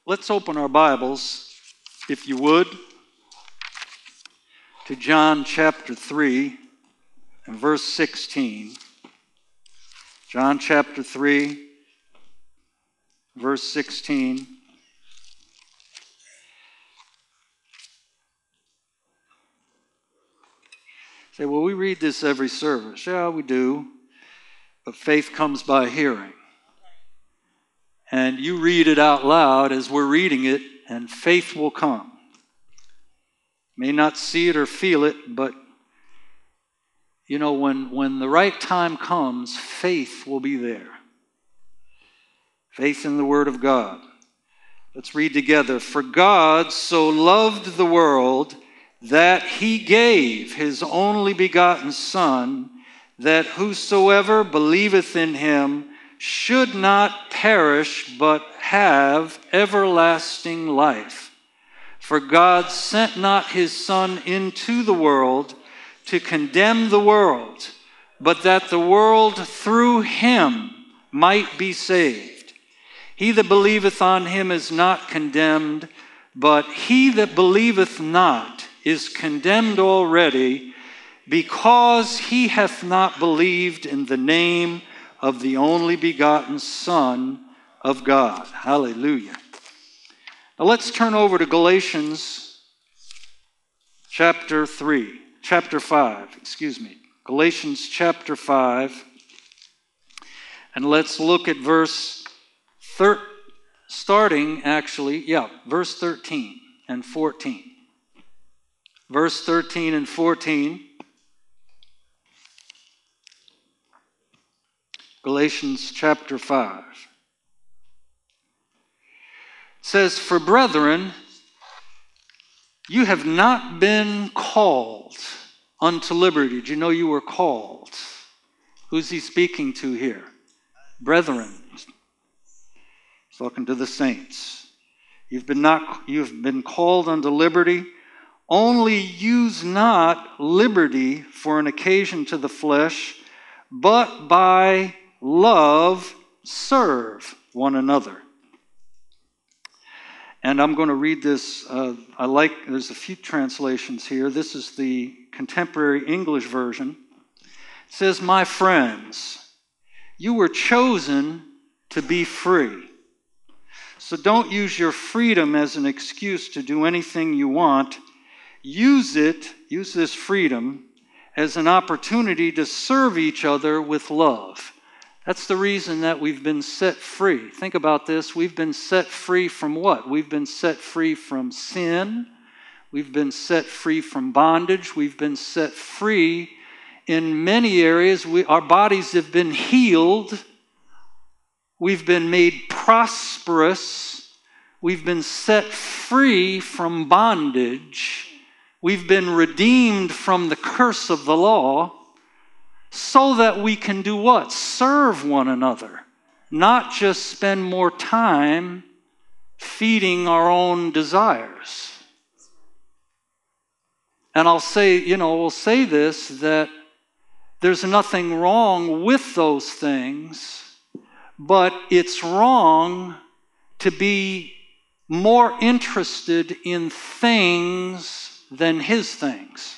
Let's open our Bibles, if you would, to John chapter 3 and verse 16. John chapter 3, verse 16. Say, well, we read this every service. Yeah, we do. But faith comes by hearing. And you read it out loud as we're reading it, and faith will come. May not see it or feel it, but you know, when the right time comes, faith will be there. Faith in the Word of God. Let's read together. For God so loved the world that he gave his only begotten Son, that whosoever believeth in him should not perish, but have everlasting life. For God sent not his Son into the world to condemn the world, but that the world through him might be saved. He that believeth on him is not condemned, but he that believeth not is condemned already, because he hath not believed in the name of the only begotten Son of God. Hallelujah. Now let's turn over to Galatians chapter 5. Galatians chapter 5. And let's look at verse 13 and 14. Verse 13 and 14. Galatians chapter 5. It says, For brethren, you have not been called unto liberty. Did you know you were called? Who's he speaking to here? Brethren. He's talking to the saints. You've been called unto liberty. Only use not liberty for an occasion to the flesh, but by love serve one another. And I'm going to read this. There's a few translations here. This is the contemporary English version. It says, My friends, you were chosen to be free. So don't use your freedom as an excuse to do anything you want. Use this freedom as an opportunity to serve each other with love. That's the reason that we've been set free. Think about this. We've been set free from what? We've been set free from sin. We've been set free from bondage. We've been set free in many areas. Our bodies have been healed. We've been made prosperous. We've been set free from bondage. We've been redeemed from the curse of the law, so that we can do what? Serve one another. Not just spend more time feeding our own desires. And we'll say this, that there's nothing wrong with those things, but it's wrong to be more interested in things than his things.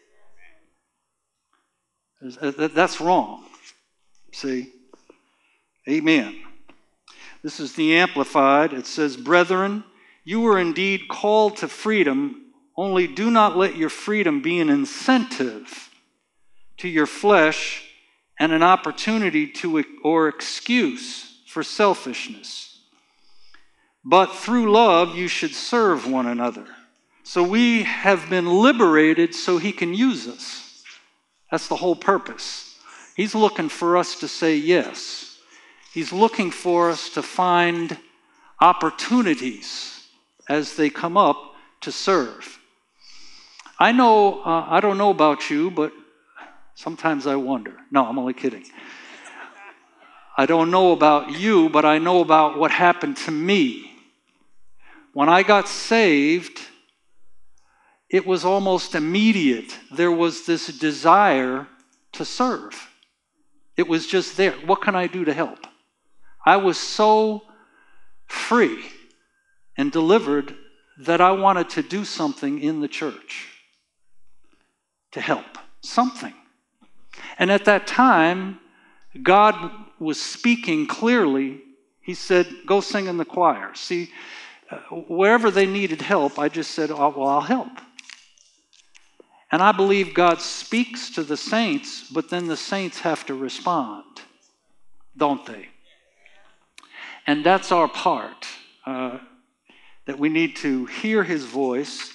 That's wrong. See? Amen. This is the Amplified. It says, Brethren, you were indeed called to freedom, only do not let your freedom be an incentive to your flesh and an opportunity or excuse for selfishness. But through love you should serve one another. So we have been liberated so he can use us. That's the whole purpose. He's looking for us to say yes. He's looking for us to find opportunities as they come up to serve. I don't know about you, but sometimes I wonder. No, I'm only kidding. I don't know about you, but I know about what happened to me. When I got saved, it was almost immediate. There was this desire to serve. It was just there. What can I do to help? I was so free and delivered that I wanted to do something in the church to help, something. And at that time, God was speaking clearly. He said, go sing in the choir. See, wherever they needed help, I just said, oh, well, I'll help. And I believe God speaks to the saints, but then the saints have to respond, don't they? And that's our part, that we need to hear his voice.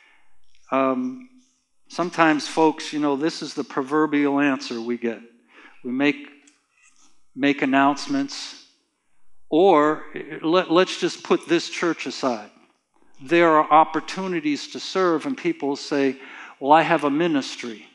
Sometimes, folks, this is the proverbial answer we get. We make announcements, or let's just put this church aside. There are opportunities to serve, and people say, well, I have a ministry.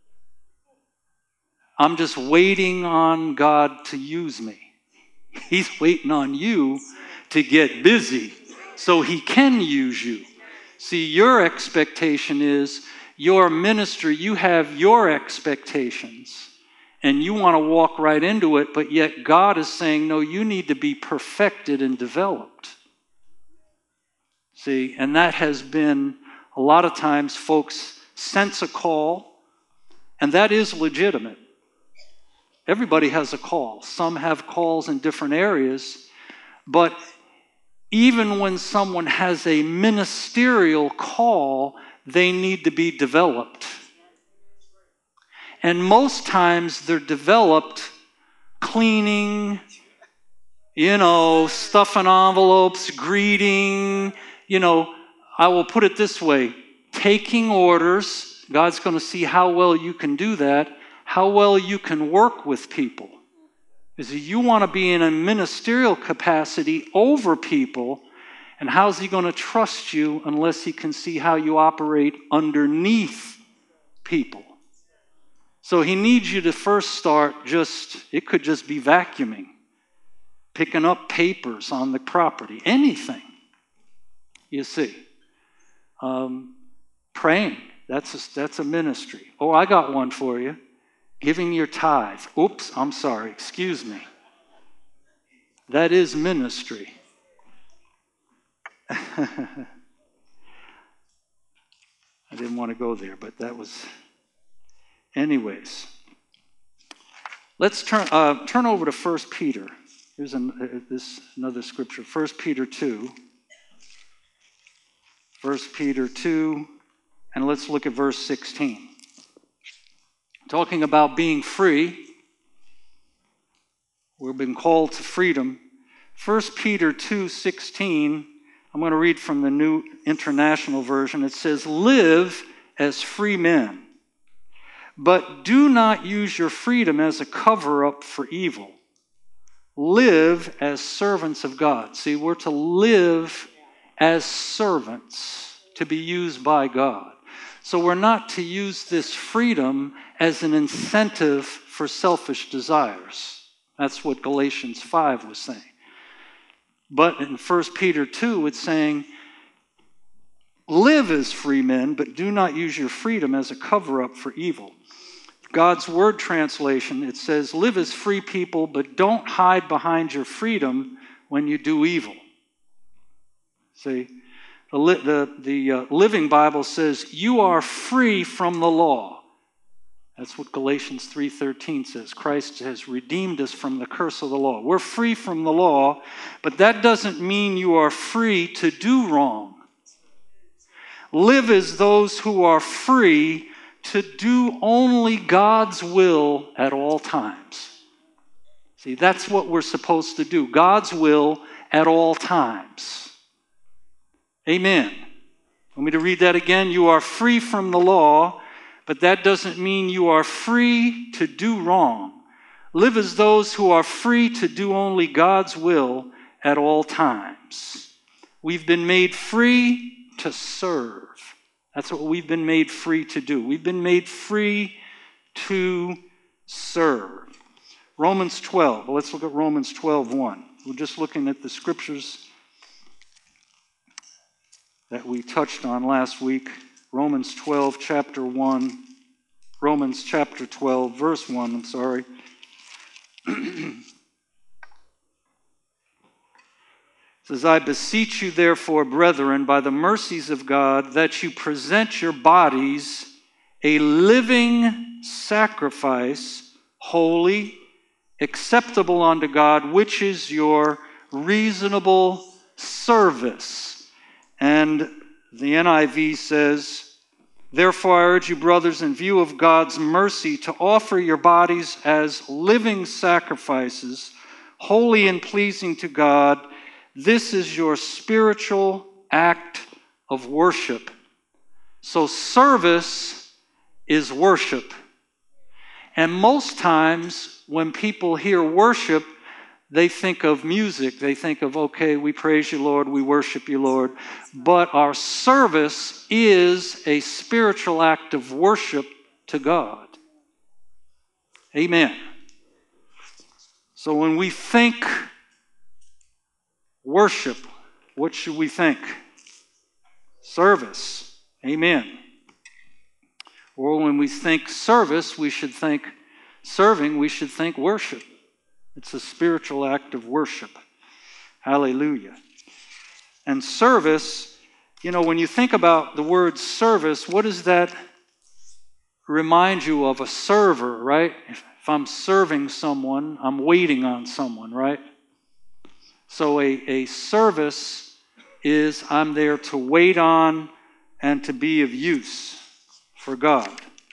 I'm just waiting on God to use me. He's waiting on you to get busy so he can use you. See, your expectation is your ministry. You have your expectations, and you want to walk right into it, but yet God is saying, no, you need to be perfected and developed. See, and that has been, a lot of times folks sense a call, and that is legitimate. Everybody has a call. Some have calls in different areas, but even when someone has a ministerial call, they need to be developed. And most times they're developed cleaning, stuffing envelopes, greeting, I will put it this way, taking orders. God's going to see how well you can do that, how well you can work with people. Is you want to be in a ministerial capacity over people, and how's he going to trust you unless he can see how you operate underneath people? So he needs you to first start it could just be vacuuming, picking up papers on the property, anything, you see. Praying, that's a ministry. Oh, I got one for you. Giving your tithe. Oops, I'm sorry, excuse me. That is ministry. I didn't want to go there, but that was... Anyways, let's turn over to 1 Peter. Here's another scripture, 1 Peter 2. 1 Peter 2, and let's look at verse 16. Talking about being free. We've been called to freedom. 1 Peter 2:16, I'm going to read from the New International Version. It says, live as free men, but do not use your freedom as a cover-up for evil. Live as servants of God. See, we're to live as servants to be used by God. So we're not to use this freedom as an incentive for selfish desires. That's what Galatians 5 was saying. But in 1 Peter 2, it's saying, live as free men, but do not use your freedom as a cover-up for evil. God's Word translation, it says, live as free people, but don't hide behind your freedom when you do evil. See, the Living Bible says, you are free from the law. That's what Galatians 3:13 says. Christ has redeemed us from the curse of the law. We're free from the law, but that doesn't mean you are free to do wrong. Live as those who are free to do only God's will at all times. See, that's what we're supposed to do. God's will at all times. Amen. Want me to read that again? You are free from the law, but that doesn't mean you are free to do wrong. Live as those who are free to do only God's will at all times. We've been made free to serve. That's what we've been made free to do. We've been made free to serve. Romans 12. Well, let's look at Romans 12:1. We're just looking at the scriptures that we touched on last week. Romans 12, chapter 1. Romans chapter 12, verse 1, I'm sorry. It says, I beseech you therefore, brethren, by the mercies of God, that you present your bodies a living sacrifice, holy, acceptable unto God, which is your reasonable service. And the NIV says, therefore I urge you, brothers, in view of God's mercy, to offer your bodies as living sacrifices, holy and pleasing to God. This is your spiritual act of worship. So service is worship. And most times when people hear worship, they think of music. They think of, okay, we praise you, Lord, we worship you, Lord. But our service is a spiritual act of worship to God. Amen. So when we think worship, what should we think? Service. Amen. Or when we think service, we should think serving, we should think worship. It's a spiritual act of worship. Hallelujah. And service, when you think about the word service, what does that remind you of? A server, right? If I'm serving someone, I'm waiting on someone, right? So a service is I'm there to wait on and to be of use for God.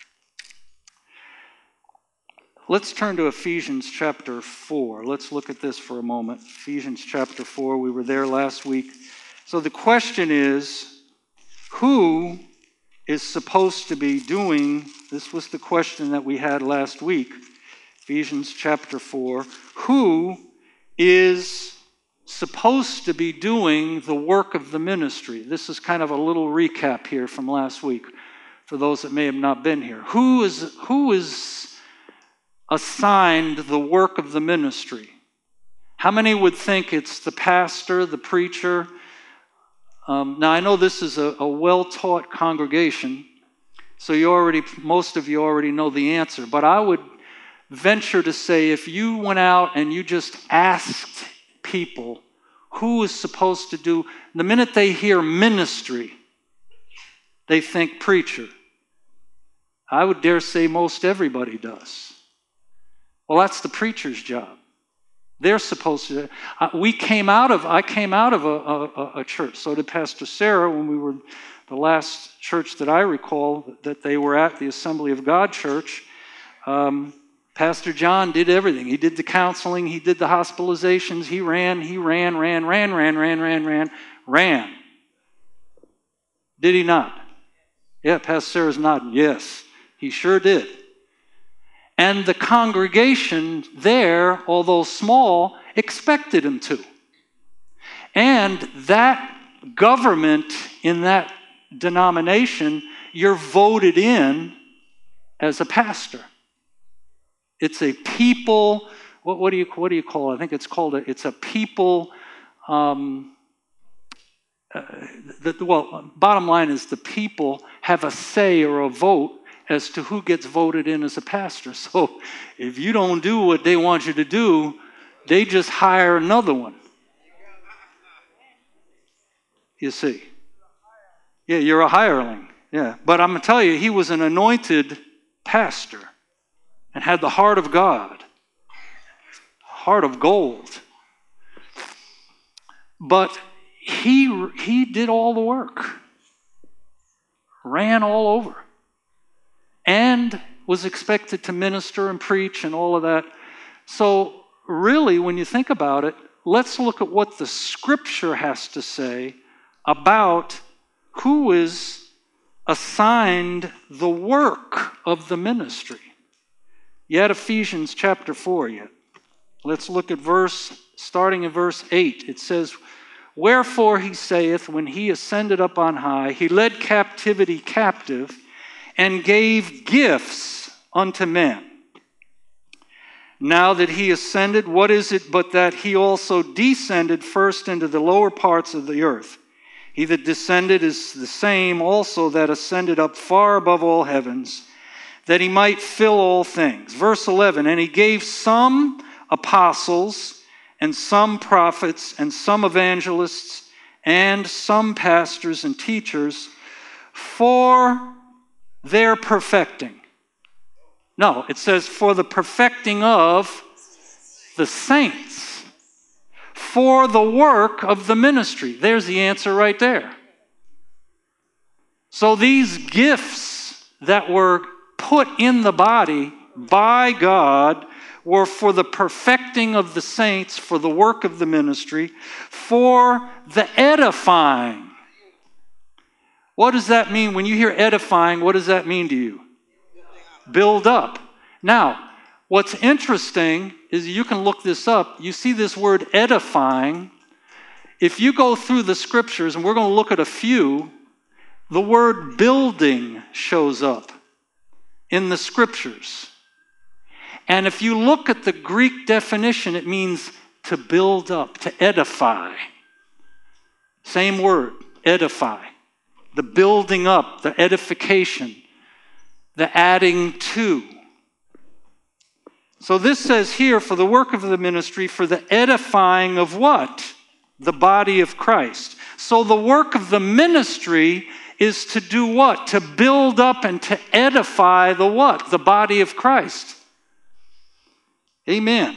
Let's turn to Ephesians chapter 4. Let's look at this for a moment. Ephesians chapter 4, we were there last week. So the question is, who is supposed to be doing, this was the question that we had last week, Ephesians chapter 4, who is supposed to be doing the work of the ministry? This is kind of a little recap here from last week for those that may have not been here. Who is assigned the work of the ministry? How many would think it's the pastor, the preacher? Now, I know this is a well-taught congregation, so most of you already know the answer, but I would venture to say if you went out and you just asked people who is supposed to do, the minute they hear ministry, they think preacher. I would dare say most everybody does. Well, that's the preacher's job. They're supposed to. I came out of a church. So did Pastor Sarah when we were the last church that I recall that they were at, the Assembly of God Church. Pastor John did everything. He did the counseling. He did the hospitalizations. He ran. Did he not? Yeah, Pastor Sarah's nodding. Yes, he sure did. And the congregation there, although small, expected him to. And that government in that denomination, you're voted in as a pastor. It's a people, what do you call it? I think it's called it's a people, bottom line is the people have a say or a vote as to who gets voted in as a pastor. So if you don't do what they want you to do, they just hire another one. You see. Yeah, you're a hireling. Yeah. But I'm going to tell you, he was an anointed pastor and had the heart of God, heart of gold. But he did all the work, ran all over, and was expected to minister and preach and all of that. So really, when you think about it, let's look at what the Scripture has to say about who is assigned the work of the ministry. You had Ephesians chapter 4 yet. Let's look at starting in verse 8. It says, wherefore he saith, when he ascended up on high, he led captivity captive, and gave gifts unto men. Now that he ascended, what is it but that he also descended first into the lower parts of the earth? He that descended is the same also that ascended up far above all heavens, that he might fill all things. Verse 11, and he gave some apostles, and some prophets, and some evangelists, and some pastors and teachers for their perfecting. No, it says for the perfecting of the saints, for the work of the ministry. There's the answer right there. So these gifts that were put in the body by God were for the perfecting of the saints, for the work of the ministry, for the edifying. What does that mean? When you hear edifying, what does that mean to you? Build up. Now, what's interesting is you can look this up. You see this word edifying. If you go through the scriptures, and we're going to look at a few, the word building shows up in the scriptures. And if you look at the Greek definition, it means to build up, to edify. Same word, edify. The building up, the edification, the adding to. So this says here, for the work of the ministry, for the edifying of what? The body of Christ. So the work of the ministry is to do what? To build up and to edify the what? The body of Christ. Amen.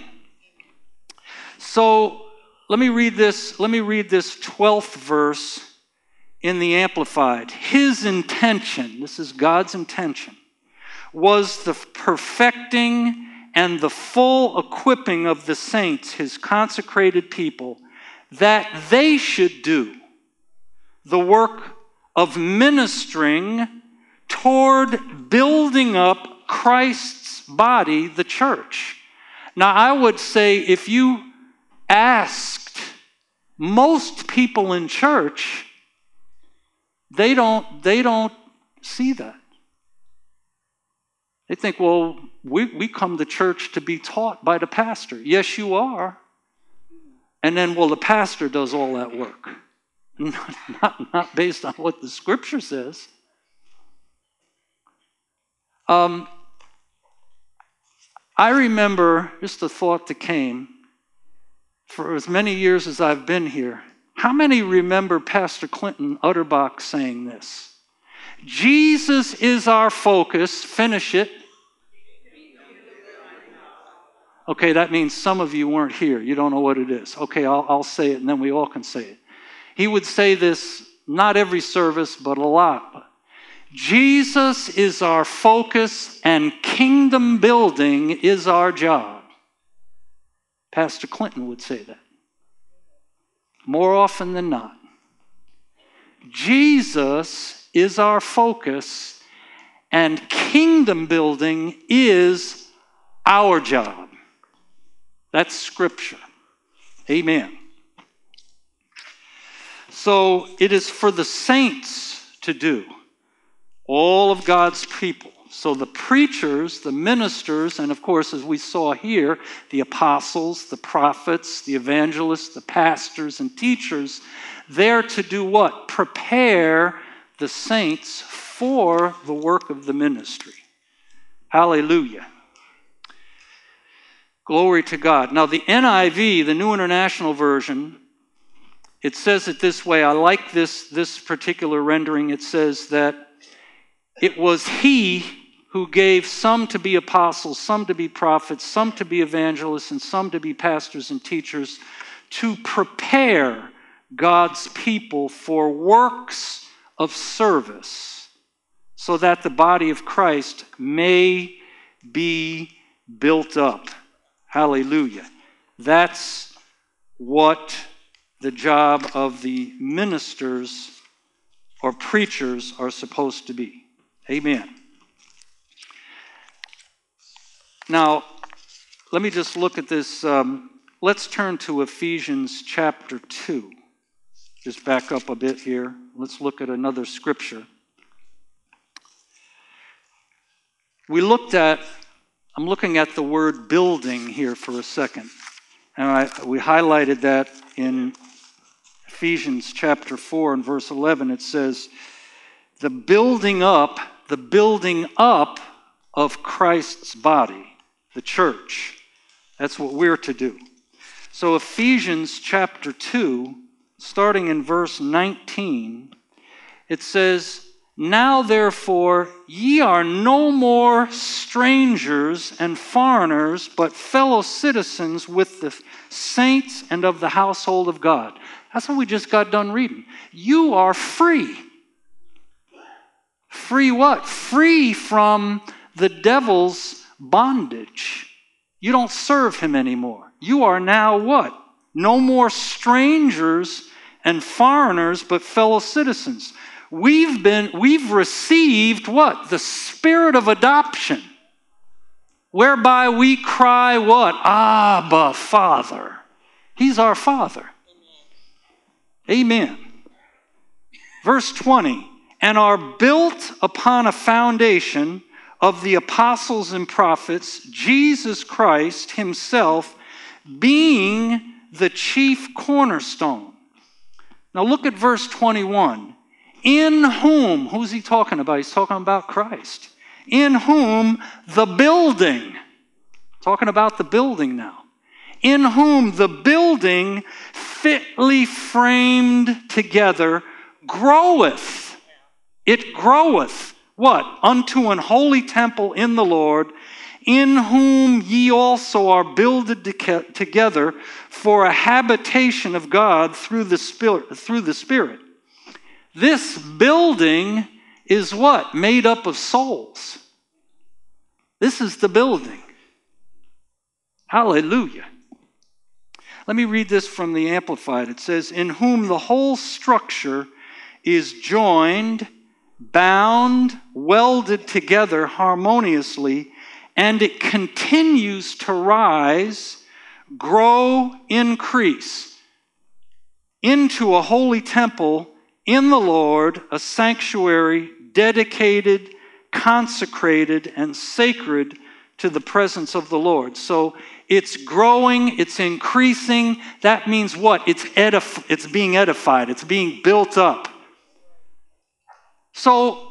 So let me read this 12th verse in the Amplified. His intention, this is God's intention, was the perfecting and the full equipping of the saints, his consecrated people, that they should do the work of ministering toward building up Christ's body, the church. Now, I would say if you asked most people in church, they don't see that. They think, well, we come to church to be taught by the pastor. Yes, you are. And then, well, the pastor does all that work. Not based on what the scripture says. I remember, just a thought that came, for as many years as I've been here, how many remember Pastor Clinton Utterbach saying this? Jesus is our focus. Finish it. Okay, that means some of you weren't here. You don't know what it is. Okay, I'll say it, and then we all can say it. He would say this, not every service, but a lot. Jesus is our focus, and kingdom building is our job. Pastor Clinton would say that. More often than not. Jesus is our focus, and kingdom building is our job. That's scripture. Amen. So it is for the saints to do, all of God's people. So the preachers, the ministers, and of course, as we saw here, the apostles, the prophets, the evangelists, the pastors, and teachers, they're to do what? Prepare the saints for the work of the ministry. Hallelujah. Glory to God. Now the NIV, the New International Version, it says it this way. I like this particular rendering. It says that it was he who gave some to be apostles, some to be prophets, some to be evangelists, and some to be pastors and teachers to prepare God's people for works of service so that the body of Christ may be built up. Hallelujah. That's what the job of the ministers or preachers are supposed to be. Amen. Now, let me just look at this. Let's turn to Ephesians chapter 2. Just back up a bit here. Let's look at another scripture. I'm looking at the word building here for a second. And we highlighted that in Ephesians chapter 4 and verse 11. It says, the building up of Christ's body, the church. That's what we're to do. So Ephesians chapter 2, starting in verse 19, it says, "Now therefore ye are no more strangers and foreigners, but fellow citizens with the saints and of the household of God." That's what we just got done reading. You are free. Free what? Free from the devil's bondage. You don't serve him anymore. You are now what? No more strangers and foreigners, but fellow citizens. We've received what? The spirit of adoption, whereby we cry what? Abba, Father. He's our Father. Amen. Verse 20, "And are built upon a foundation of the apostles and prophets, Jesus Christ himself being the chief cornerstone." Now look at verse 21. "In whom," who's he talking about? He's talking about Christ. "In whom the building," talking about the building now. "In whom the building fitly framed together groweth." It groweth, what? "Unto an holy temple in the Lord, in whom ye also are builded together for a habitation of God through the Spirit." This building is what? Made up of souls. This is the building. Hallelujah. Let me read this from the Amplified. It says, "In whom the whole structure is joined, bound, welded together harmoniously, and it continues to rise, grow, increase into a holy temple in the Lord, a sanctuary dedicated, consecrated, and sacred to the presence of the Lord." So it's growing, it's increasing. That means what? It's being edified. It's being built up. So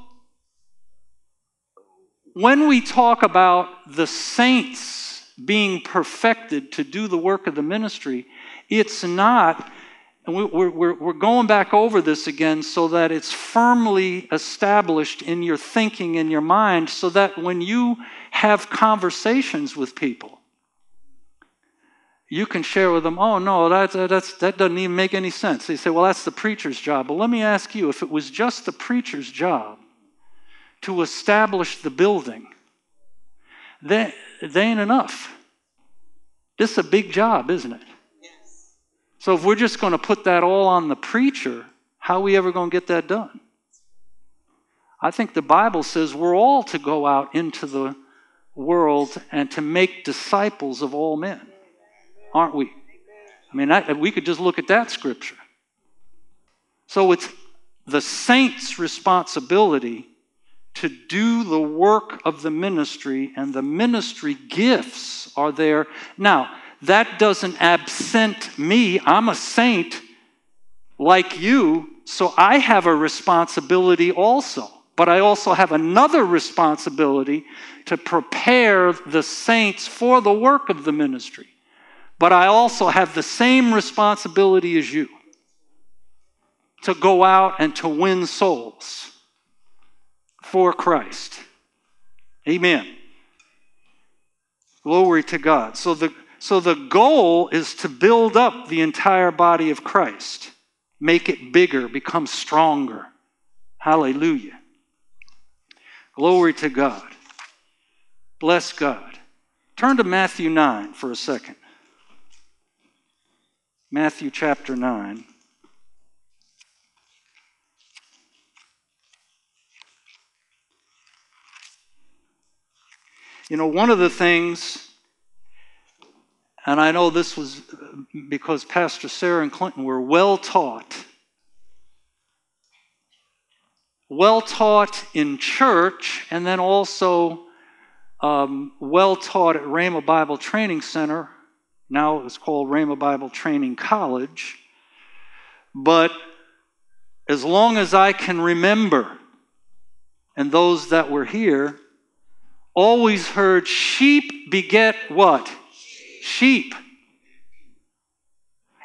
when we talk about the saints being perfected to do the work of the ministry, it's not, and we're going back over this again so that it's firmly established in your thinking, in your mind, so that when you have conversations with people, you can share with them, "Oh, no, that doesn't even make any sense." They say, "Well, that's the preacher's job." But let me ask you, if it was just the preacher's job to establish the building, they ain't enough. This is a big job, isn't it? Yes. So if we're just going to put that all on the preacher, how are we ever going to get that done? I think the Bible says we're all to go out into the world and to make disciples of all men. Aren't we? I mean, we could just look at that scripture. So it's the saints' responsibility to do the work of the ministry, and the ministry gifts are there. Now, that doesn't absent me. I'm a saint like you, so I have a responsibility also. But I also have another responsibility to prepare the saints for the work of the ministry. But I also have the same responsibility as you to go out and to win souls for Christ. Amen. Glory to God. So the goal is to build up the entire body of Christ. Make it bigger, become stronger. Hallelujah. Glory to God. Bless God. Turn to Matthew 9 for a second. Matthew chapter 9. You know, one of the things, and I know this was because Pastor Sarah and Clinton were well taught in church, and then also well taught at Rhema Bible Training Center. Now it's called Rhema Bible Training College. But as long as I can remember, and those that were here, always heard sheep beget what? Sheep.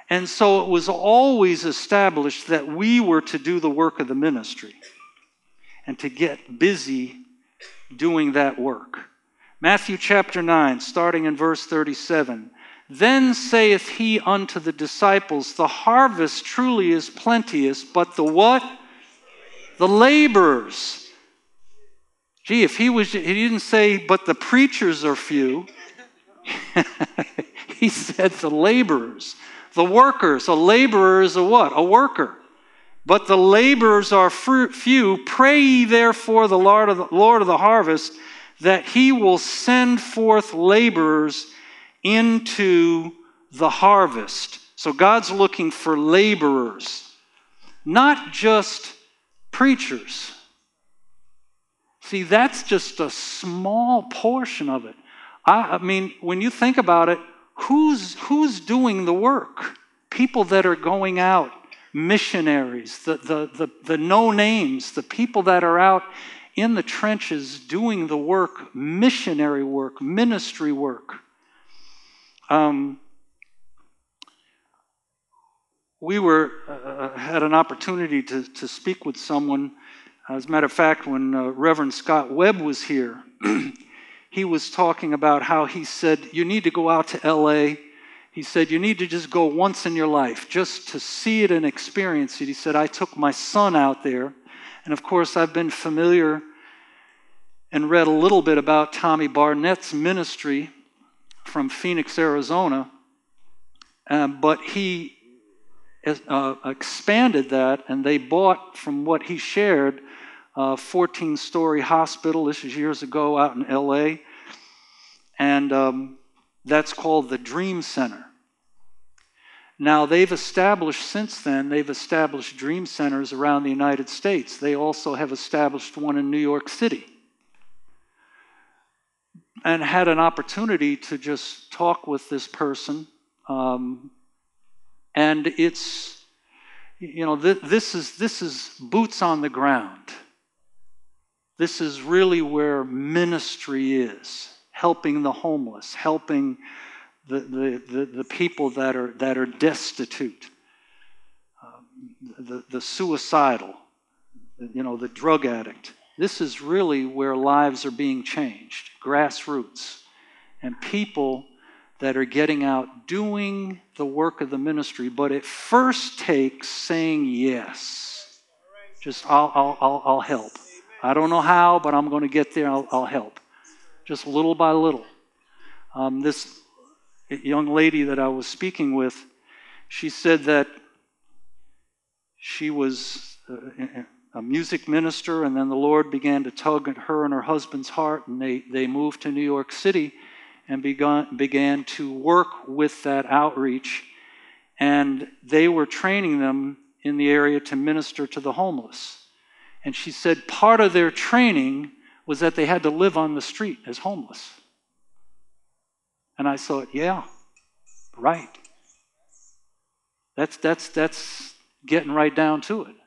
And so it was always established that we were to do the work of the ministry and to get busy doing that work. Matthew chapter 9, starting in verse 37. Then saith he unto the disciples, the harvest truly is plenteous, but the what? The laborers. Gee, if he didn't say, but the preachers are few. He said the laborers, the workers. A laborer is a what? A worker. But the laborers are few. Pray ye therefore the Lord of the harvest, that he will send forth laborers into the harvest. So God's looking for laborers, not just preachers. See, that's just a small portion of it. I mean, when you think about it, who's doing the work? People that are going out, missionaries, the no names, the people that are out in the trenches doing the work, missionary work, ministry work. We had an opportunity to speak with someone. As a matter of fact, when Reverend Scott Webb was here, he was talking about how he said, you need to go out to L.A. He said, you need to just go once in your life, just to see it and experience it. He said, I took my son out there. And of course, I've been familiar and read a little bit about Tommy Barnett's ministry from Phoenix, Arizona. But he expanded that, and they bought, from what he shared, a 14-story hospital. This was years ago out in L.A. And that's called the Dream Center. Now, since then, they've established Dream Centers around the United States. They also have established one in New York City. And had an opportunity to just talk with this person. And it's, this is boots on the ground. This is really where ministry is. Helping the homeless, helping the people that are destitute, the suicidal, the drug addict. This is really where lives are being changed, grassroots, and people that are getting out doing the work of the ministry. But it first takes saying yes. Just I'll help. I don't know how, but I'm going to get there. I'll help. Just little by little. This young lady that I was speaking with, she said that she was a music minister, and then the Lord began to tug at her and her husband's heart, and they moved to New York City and began to work with that outreach. And they were training them in the area to minister to the homeless. And she said part of their training was that they had to live on the street as homeless. And I thought, yeah, right. That's getting right down to it.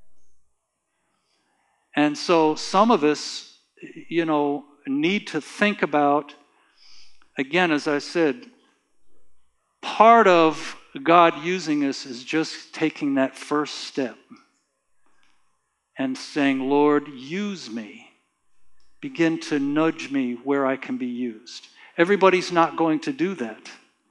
And so some of us, need to think about, again, as I said, part of God using us is just taking that first step and saying, Lord, use me. Begin to nudge me where I can be used. Everybody's not going to do that.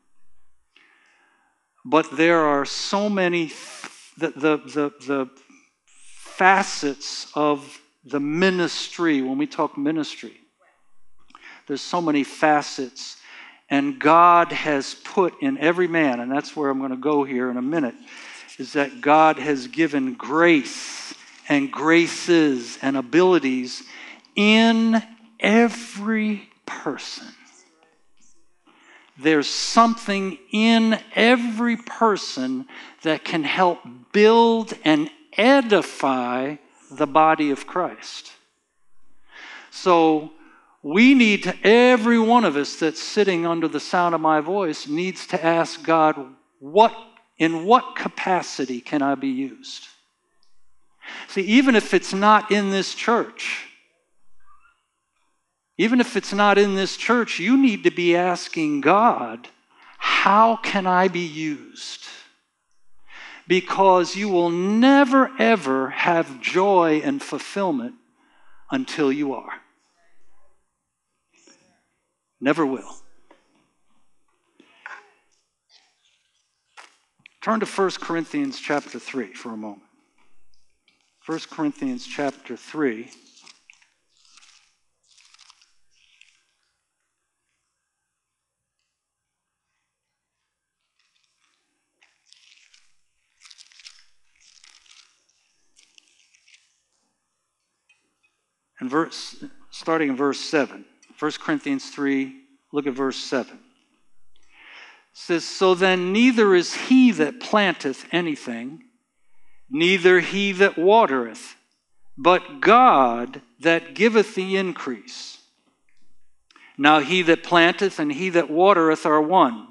But there are so many, the facets of the ministry, when we talk ministry, there's so many facets. And God has put in every man, and that's where I'm going to go here in a minute, is that God has given grace and graces and abilities in every person. There's something in every person that can help build and edify the body of Christ. So we need to, every one of us that's sitting under the sound of my voice needs to ask God, in what capacity can I be used? See, even if it's not in this church, you need to be asking God, how can I be used? because you will never, ever have joy and fulfillment until you are. Never will. Turn to 1 Corinthians chapter 3 for a moment. 1 Corinthians chapter 3. And starting in verse 7. 1 Corinthians 3, look at verse 7. It says, "So then neither is he that planteth anything, neither he that watereth, but God that giveth the increase. Now he that planteth and he that watereth are one.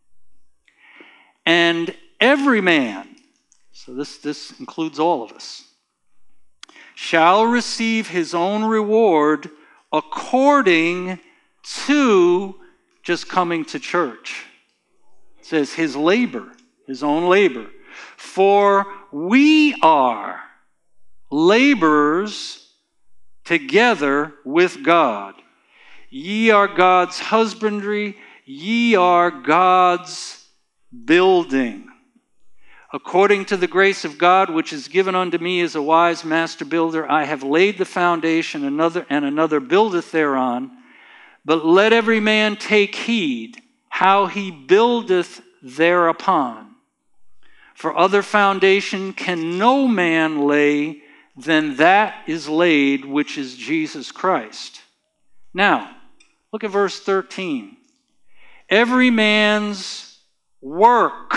And every man," so this includes all of us, "shall receive his own reward according to," just coming to church. It says his labor, his own labor. "For we are laborers together with God. Ye are God's husbandry, ye are God's building. According to the grace of God, which is given unto me as a wise master builder, I have laid the foundation, and another buildeth thereon. But let every man take heed how he buildeth thereupon. For other foundation can no man lay than that is laid, which is Jesus Christ." Now, look at verse 13. "Every man's work,"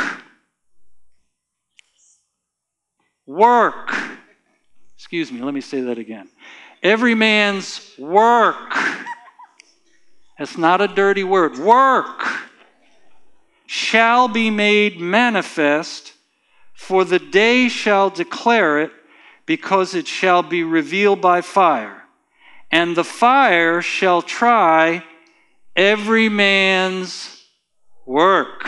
excuse me, let me say that again. "Every man's work," that's not a dirty word, work, "shall be made manifest, for the day shall declare it, because it shall be revealed by fire. And the fire shall try every man's work,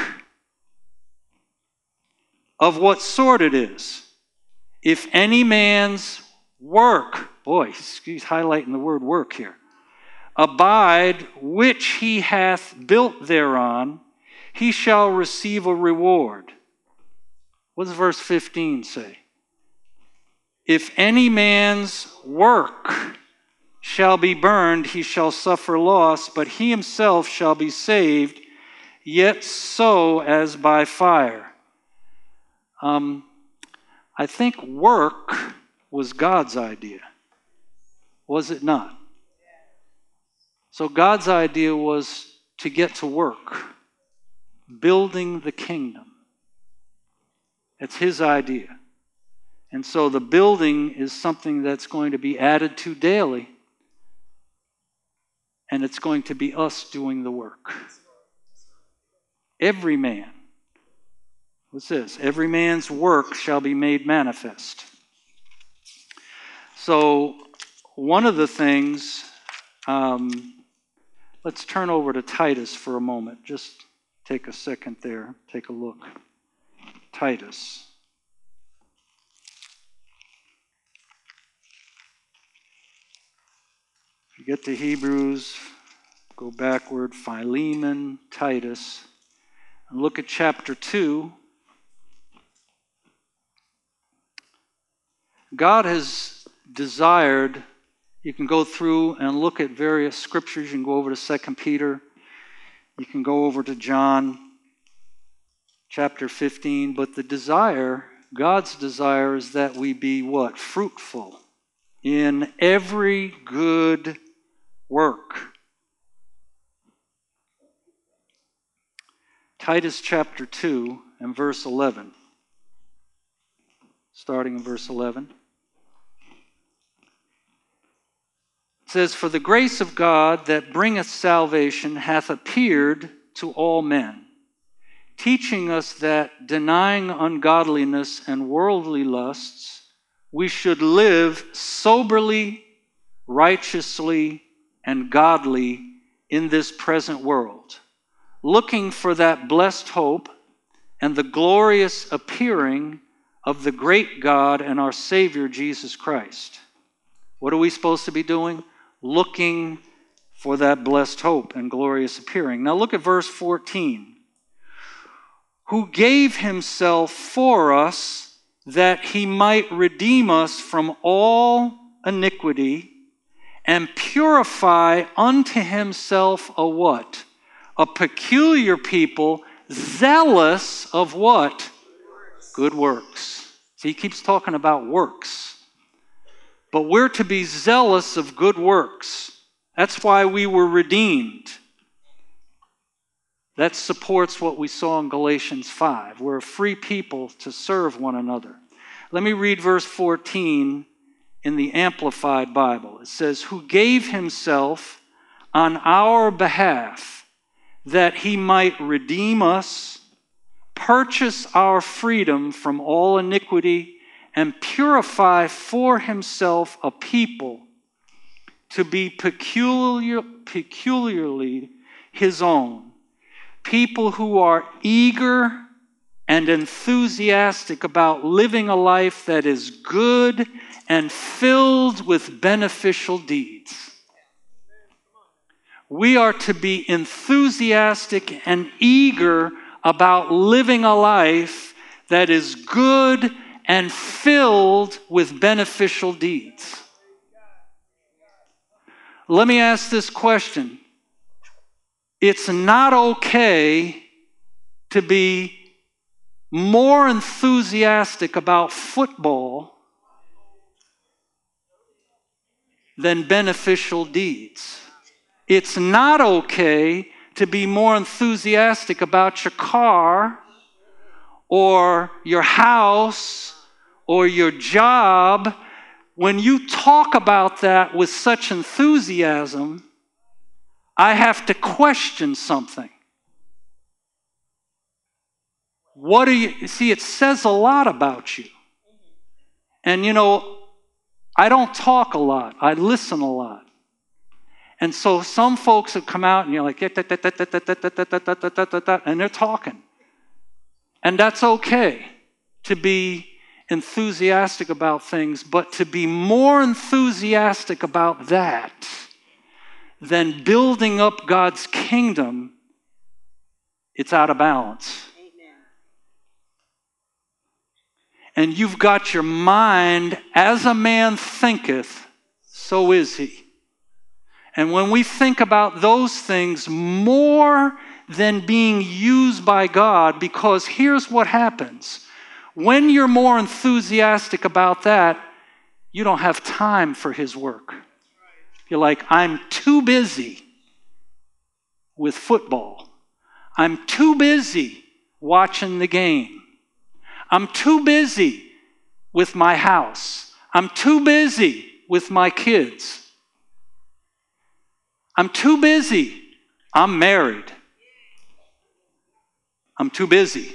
of what sort it is. If any man's work," boy, he's highlighting the word work here, "abide, which he hath built thereon, he shall receive a reward." What does verse 15 say? "If any man's work shall be burned, he shall suffer loss, but he himself shall be saved, yet so as by fire." I think work was God's idea. Was it not? So God's idea was to get to work, building the kingdom. It's his idea. And so the building is something that's going to be added to daily. And it's going to be us doing the work. Every man. What's this? Every man's work shall be made manifest. So one of the things, let's turn over to Titus for a moment. Just take a second there. Take a look. Titus. If you get to Hebrews, go backward, Philemon, Titus, and look at chapter 2. God has desired, you can go through and look at various scriptures. You can go over to 2 Peter. You can go over to John chapter 15. But the desire, God's desire, is that we be what? Fruitful in every good work. Titus chapter 2 and verse 11. Starting in verse 11. It says, "For the grace of God that bringeth salvation hath appeared to all men, teaching us that, denying ungodliness and worldly lusts, we should live soberly, righteously, and godly in this present world, looking for that blessed hope and the glorious appearing of the great God and our Savior, Jesus Christ. What are we supposed to be doing? Looking for that blessed hope and glorious appearing. Now look at verse 14. Who gave himself for us that he might redeem us from all iniquity and purify unto himself a what? A peculiar people, zealous of what? Good works. See, he keeps talking about works. But we're to be zealous of good works. That's why we were redeemed. That supports what we saw in Galatians 5. We're a free people to serve one another. Let me read verse 14 in the Amplified Bible. It says, who gave himself on our behalf that he might redeem us, purchase our freedom from all iniquity, and purify for himself a people to be peculiarly his own, people who are eager and enthusiastic about living a life that is good and filled with beneficial deeds. We are to be enthusiastic and eager about living a life that is good and filled with beneficial deeds. Let me ask this question. It's not okay to be more enthusiastic about football than beneficial deeds. It's not okay to be more enthusiastic about your car or your house or your job. When you talk about that with such enthusiasm, I have to question something. What are you? See, it says a lot about you. And I don't talk a lot. I listen a lot. And so some folks have come out and you're like, and they're talking. And that's okay to be enthusiastic about things, but to be more enthusiastic about that than building up God's kingdom, it's out of balance. Amen. And you've got your mind, as a man thinketh, so is he. And when we think about those things more than being used by God, because here's what happens. When you're more enthusiastic about that, you don't have time for his work. You're like, I'm too busy with football. I'm too busy watching the game. I'm too busy with my house. I'm too busy with my kids. I'm too busy. I'm married. I'm too busy.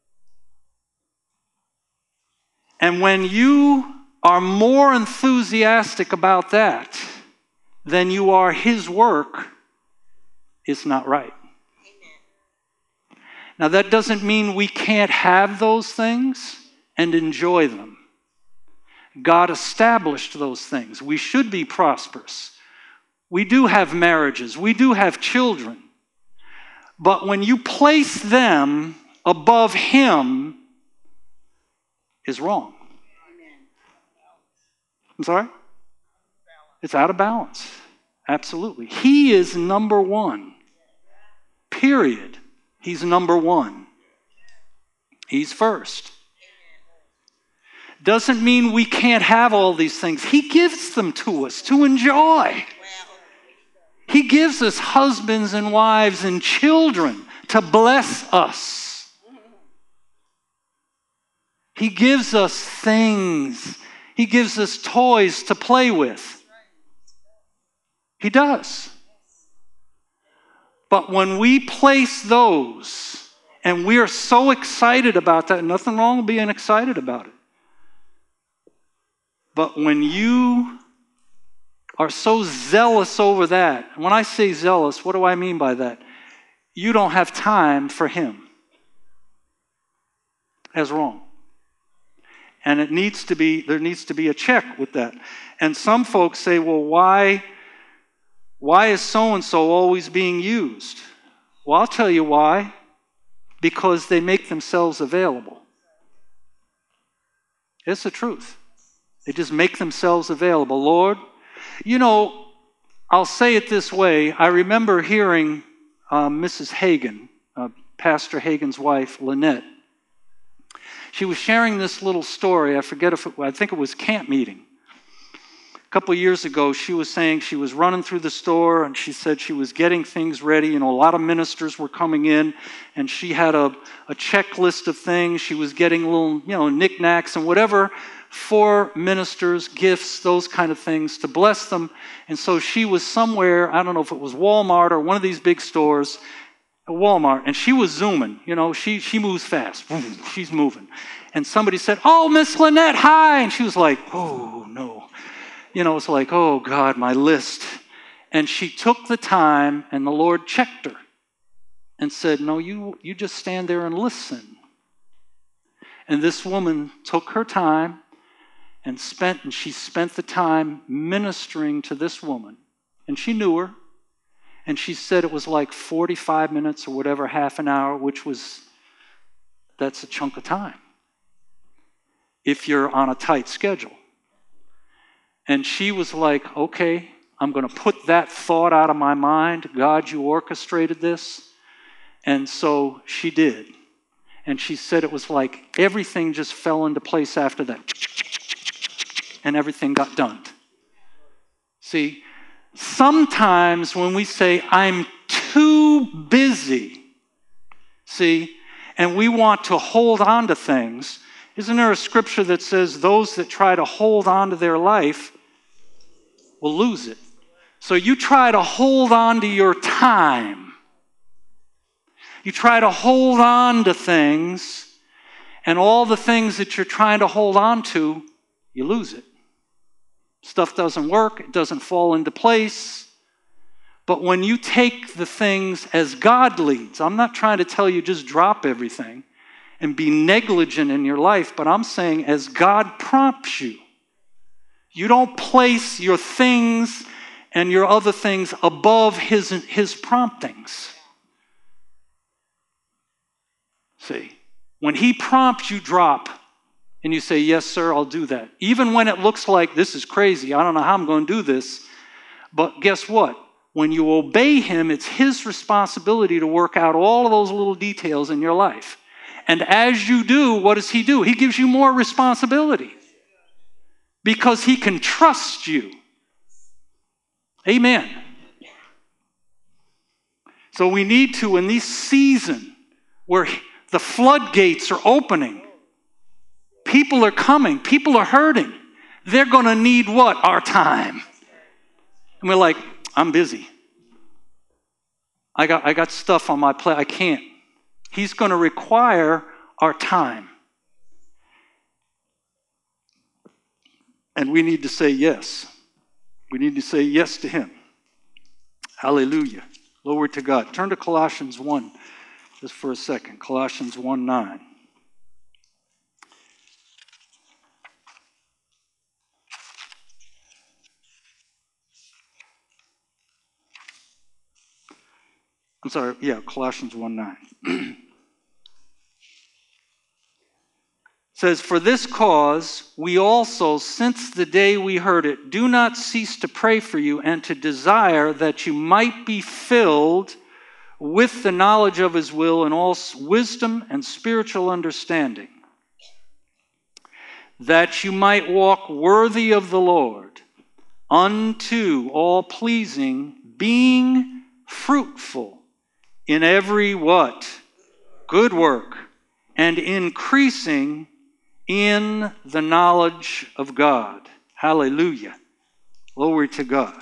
And when you are more enthusiastic about that than you are his work, it's not right. Amen. Now that doesn't mean we can't have those things and enjoy them. God established those things. We should be prosperous. We do have marriages. We do have children. But when you place them above him, is wrong. I'm sorry? It's out of balance. Absolutely. He is number one. Period. He's number one. He's first. Doesn't mean we can't have all these things. He gives them to us to enjoy. He gives us husbands and wives and children to bless us. He gives us things. He gives us toys to play with. He does. But when we place those, and we are so excited about that, nothing wrong with being excited about it. But when you are so zealous over that, when I say zealous, what do I mean by that? You don't have time for him. That's wrong. And there needs to be a check with that. And some folks say, well, why is so-and-so always being used? Well, I'll tell you why. Because they make themselves available. It's the truth. They just make themselves available. Lord, I'll say it this way. I remember hearing Mrs. Hagen, Pastor Hagen's wife, Lynette. She was sharing this little story. I think it was camp meeting. A couple of years ago, she was saying she was running through the store, and she said she was getting things ready. A lot of ministers were coming in, and she had a checklist of things. She was getting little, knickknacks and whatever for ministers, gifts, those kind of things to bless them. And so she was somewhere, I don't know if it was Walmart or one of these big stores, Walmart, and she was zooming. She moves fast. She's moving. And somebody said, "Oh, Miss Lynette, hi." And she was like, "Oh, no." It's like, oh, God, my list. And she took the time, and the Lord checked her and said, "No, you just stand there and listen." And this woman took her time and she spent the time ministering to this woman. And she knew her. And she said it was like 45 minutes or whatever, half an hour, that's a chunk of time if you're on a tight schedule. And she was like, okay, I'm going to put that thought out of my mind. God, you orchestrated this. And so she did. And she said it was like everything just fell into place after that. And everything got done. See, sometimes when we say, I'm too busy, and we want to hold on to things, isn't there a scripture that says those that try to hold on to their life will lose it? So you try to hold on to your time. You try to hold on to things, and all the things that you're trying to hold on to, you lose it. Stuff doesn't work. It doesn't fall into place. But when you take the things as God leads, I'm not trying to tell you just drop everything and be negligent in your life, but I'm saying as God prompts you, you don't place your things and your other things above His promptings. See, when He prompts, you drop. And you say, yes, sir, I'll do that. Even when it looks like this is crazy, I don't know how I'm going to do this. But guess what? When you obey Him, it's His responsibility to work out all of those little details in your life. And as you do, what does He do? He gives you more responsibility. Because He can trust you. Amen. So we need to, in this season where the floodgates are opening, people are coming. People are hurting. They're going to need what? Our time. And we're like, I'm busy. I got stuff on my plate. I can't. He's going to require our time. And we need to say yes. We need to say yes to Him. Hallelujah. Glory to God. Turn to Colossians 1 just for a second. Colossians 1:9. I'm sorry, Colossians 1:9. Says, for this cause we also, since the day we heard it, do not cease to pray for you and to desire that you might be filled with the knowledge of His will and all wisdom and spiritual understanding, that you might walk worthy of the Lord, unto all pleasing, being fruitful in every what? Good work, and increasing in the knowledge of God. Hallelujah. Glory to God.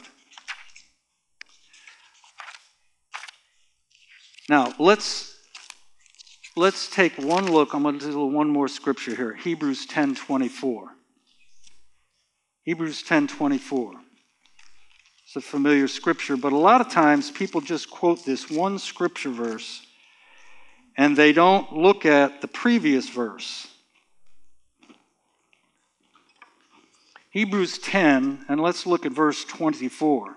Now, let's take one look. I'm going to do one more scripture here. Hebrews 10:24. Hebrews 10:24. It's a familiar scripture, but a lot of times people just quote this one scripture verse and they don't look at the previous verse. Hebrews 10, and let's look at verse 24.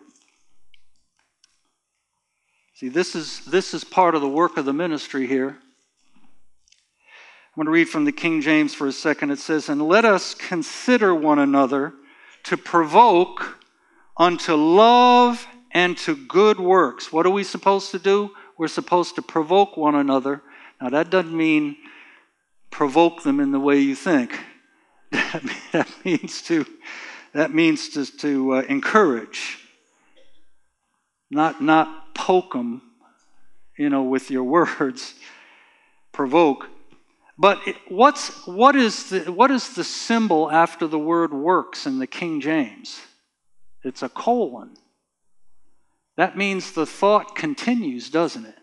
See, this is part of the work of the ministry here. I'm going to read from the King James for a second. It says, "And let us consider one another to provoke unto love and to good works." What are we supposed to do? We're supposed to provoke one another. Now, that doesn't mean provoke them in the way you think. That means to encourage, not poke them, with your words. Provoke. But what is the symbol after the word works in the King James? It's a colon. That means the thought continues, doesn't it?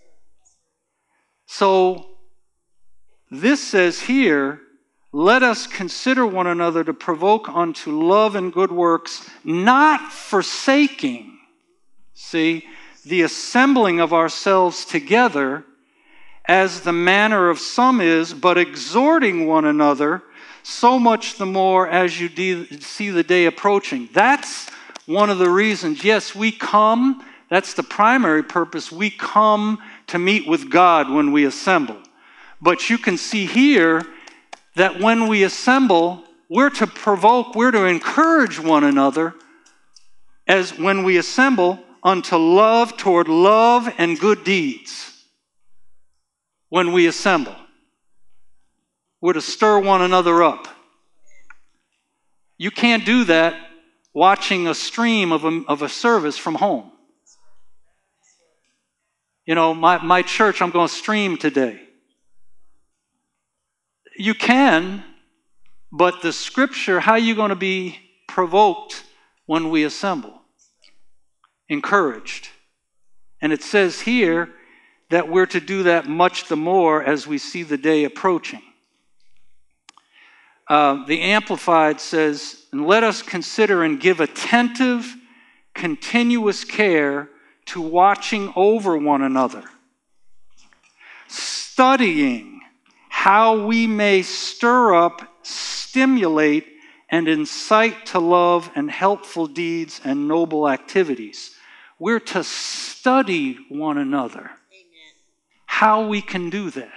So this says here, let us consider one another to provoke unto love and good works, not forsaking, the assembling of ourselves together, as the manner of some is, but exhorting one another, so much the more as you see the day approaching. That's one of the reasons. Yes, we come. That's the primary purpose. We come to meet with God when we assemble. But you can see here that when we assemble, we're to provoke, we're to encourage one another, as when we assemble, unto love, toward love and good deeds. When we assemble, we're to stir one another up. You can't do that watching a stream of a service from home. My church, I'm going to stream today. You can, but the scripture, how are you going to be provoked when we assemble? Encouraged. And it says here that we're to do that much the more as we see the day approaching. The Amplified says, "And let us consider and give attentive, continuous care to watching over one another, studying how we may stir up, stimulate, and incite to love and helpful deeds and noble activities." We're to study one another. How we can do that.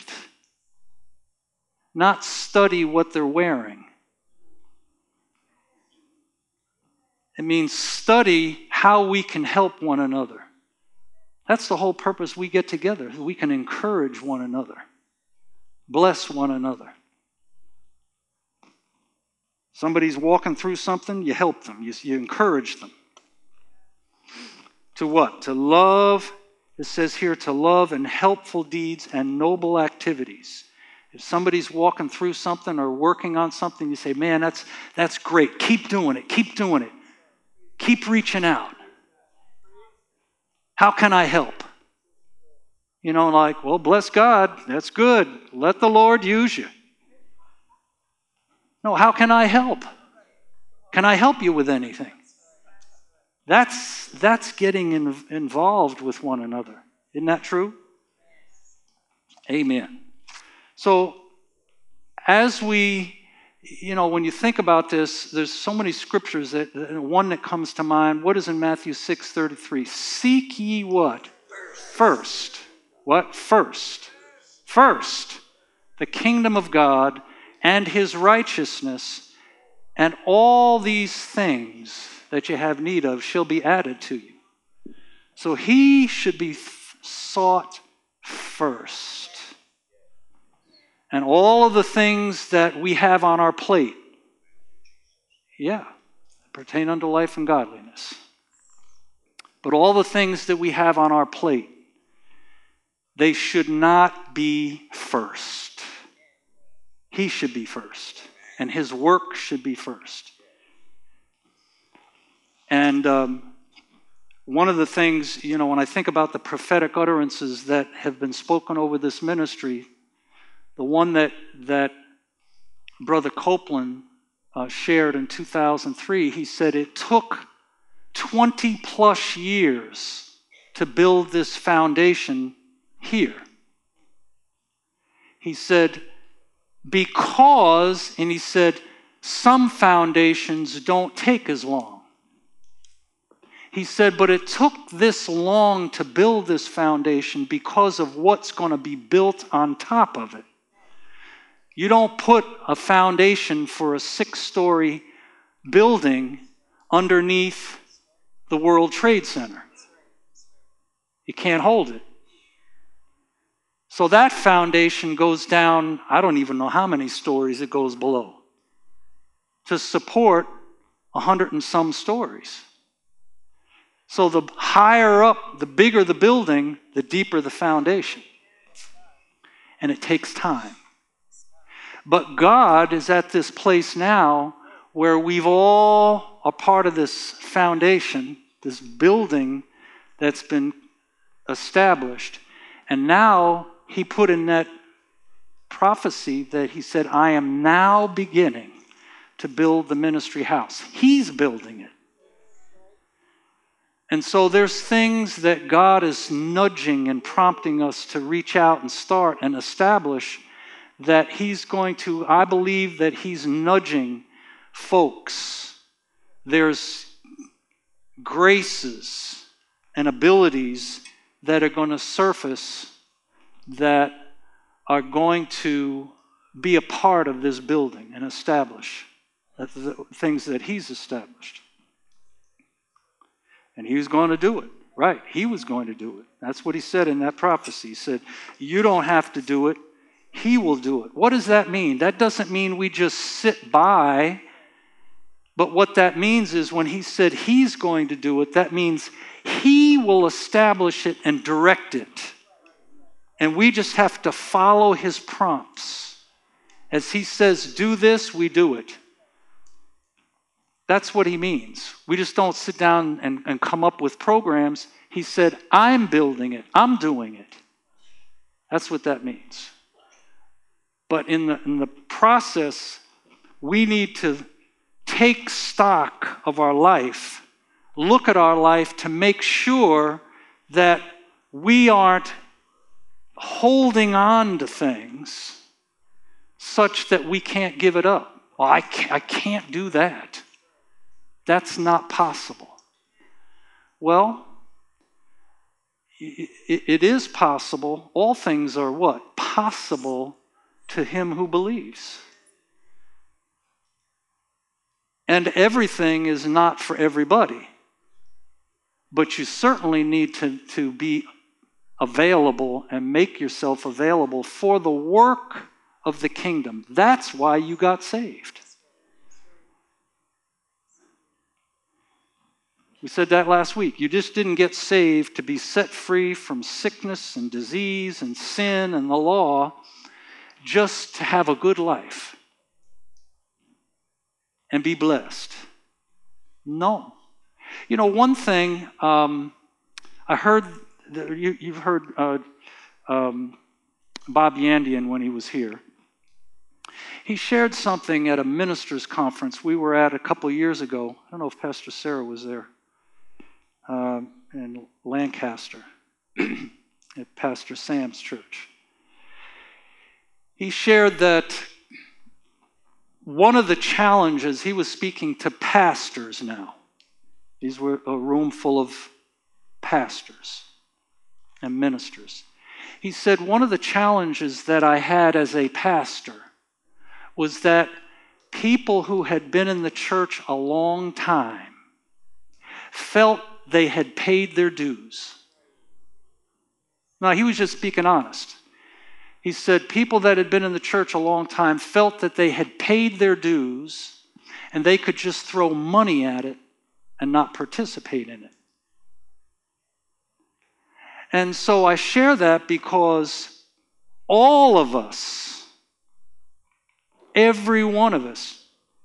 Not study what they're wearing. It means study how we can help one another. That's the whole purpose we get together. We can encourage one another. Bless one another. Somebody's walking through something, you help them. You encourage them. To what? To love. It says here to love and helpful deeds and noble activities. If somebody's walking through something or working on something, you say, man, that's great. Keep doing it. Keep doing it. Keep reaching out. How can I help? Well, bless God. That's good. Let the Lord use you. No, how can I help? Can I help you with anything? That's getting involved with one another. Isn't that true? Amen. So, as we, when you think about this, there's so many scriptures that one that comes to mind. What is in Matthew 6:33? Seek ye what? First. What? First. First. The kingdom of God and his righteousness, and all these things that you have need of shall be added to you. So he should be sought first. And all of the things that we have on our plate, pertain unto life and godliness. But all the things that we have on our plate, they should not be first. He should be first. And his work should be first. And one of the things, when I think about the prophetic utterances that have been spoken over this ministry, the one that Brother Copeland shared in 2003, he said it took 20 plus years to build this foundation here. He said, because some foundations don't take as long. He said, but it took this long to build this foundation because of what's going to be built on top of it. You don't put a foundation for a 6-story building underneath the World Trade Center. You can't hold it. So that foundation goes down, I don't even know how many stories it goes below, to support 100 and some stories. So the higher up, the bigger the building, the deeper the foundation. And it takes time. But God is at this place now where we've all are part of this foundation, this building that's been established. And now he put in that prophecy that he said, I am now beginning to build the ministry house. He's building it. And so there's things that God is nudging and prompting us to reach out and start and establish that he's going to, I believe that he's nudging folks. There's graces and abilities that are going to surface that are going to be a part of this building and establish the things that he's established. And he was going to do it. Right, he was going to do it. That's what he said in that prophecy. He said, you don't have to do it. He will do it. What does that mean? That doesn't mean we just sit by. But what that means is when he said he's going to do it, that means he will establish it and direct it. And we just have to follow his prompts. As he says, do this, we do it. That's what he means. We just don't sit down and come up with programs. He said, I'm building it. I'm doing it. That's what that means. But in the process, we need to take stock of our life, look at our life to make sure that we aren't holding on to things such that we can't give it up. Well, I can't do that. That's not possible. Well, it is possible. All things are what? Possible to him who believes. And everything is not for everybody. But you certainly need to be available and make yourself available for the work of the kingdom. That's why you got saved. We said that last week. You just didn't get saved to be set free from sickness and disease and sin and the law, just to have a good life and be blessed. No. You know, one thing, I heard, you've heard Bob Yandian when he was here. He shared something at a ministers' conference we were at a couple of years ago. I don't know if Pastor Sarah was there, in Lancaster at Pastor Sam's church. He shared that one of the challenges, he was speaking to pastors now. These were a room full of pastors and ministers. He said, one of the challenges that I had as a pastor was that people who had been in the church a long time felt they had paid their dues. Now, he was just speaking honest. He said people that had been in the church a long time felt that they had paid their dues and they could just throw money at it and not participate in it. And so I share that because all of us, every one of us,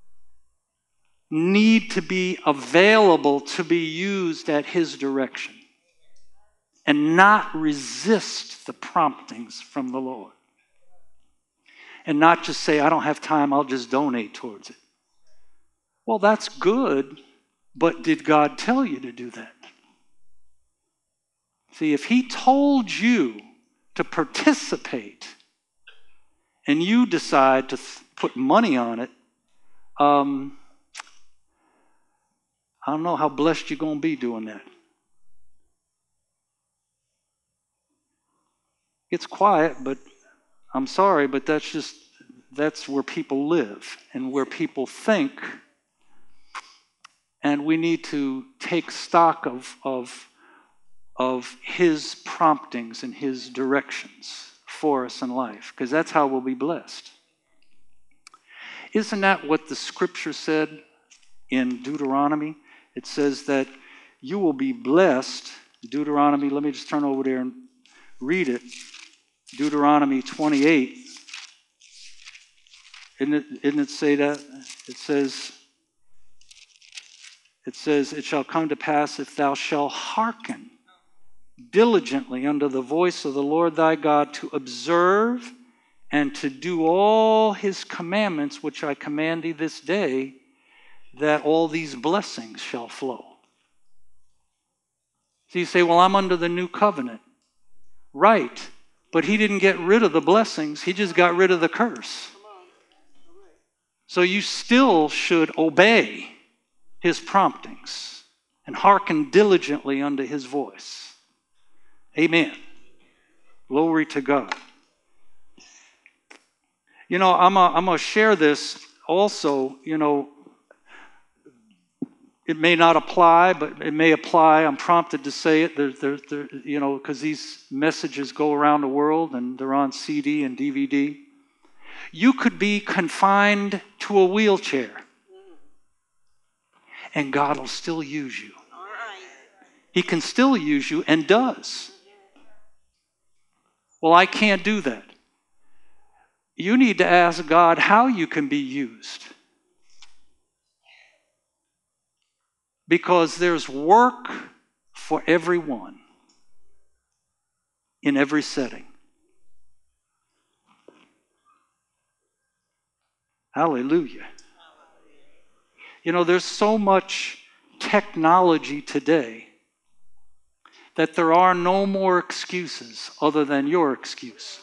need to be available to be used at his direction and not resist the promptings from the Lord. And not just say, I don't have time, I'll just donate towards it. Well, that's good, but did God tell you to do that? See, if he told you to participate and you decide to put money on it, I don't know how blessed you're going to be doing that. It's quiet, but I'm sorry, but that's where people live and where people think. And we need to take stock of his promptings and his directions for us in life, because that's how we'll be blessed. Isn't that what the scripture said in Deuteronomy? It says that you will be blessed. Deuteronomy, let me just turn over there and read it. Deuteronomy 28. Didn't it say that? It says, it shall come to pass if thou shalt hearken diligently unto the voice of the Lord thy God to observe and to do all his commandments which I command thee this day, that all these blessings shall flow. So you say, well, I'm under the new covenant. Right, but he didn't get rid of the blessings. He just got rid of the curse. So you still should obey his promptings and hearken diligently unto his voice. Amen. Glory to God. You know, I'm going to share this also. You know, it may not apply, but it may apply. I'm prompted to say it. You know, because these messages go around the world and they're on CD and DVD. You could be confined to a wheelchair, and God will still use you. He can still use you and does. Well, I can't do that. You need to ask God how you can be used. Because there's work for everyone in every setting. Hallelujah. You know, there's so much technology today that there are no more excuses other than your excuse.